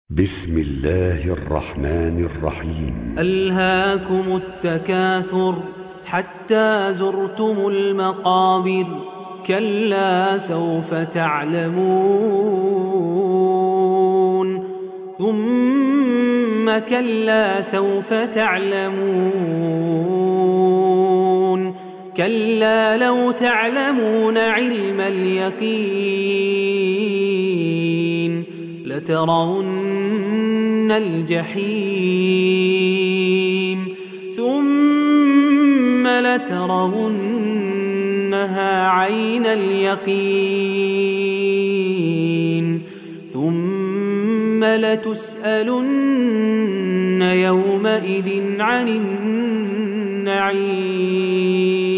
بسم الله الرحمن الرحيم. ألهاكم التكاثر حتى زرتم المقابر، كلا سوف تعلمون ثم كلا سوف تعلمون، كلا لو تعلمون علم اليقين لترون الجحيم ثم لترونها عين اليقين ثم لتسألن يومئذ عن النعيم.